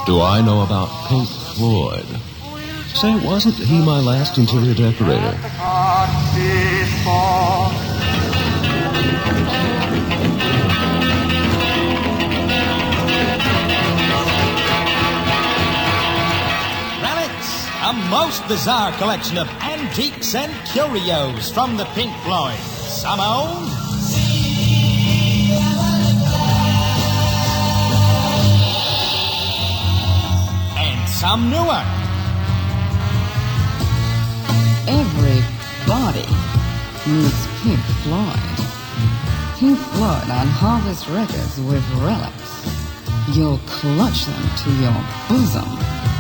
do I know about Pink Floyd? Say, wasn't he my last interior decorator? Relics, a most bizarre collection of antiques and curios from the Pink Floyd. Some old, and some newer. Everybody needs Pink Floyd. Pink Floyd on Harvest Records with Relics. You'll clutch them to your bosom.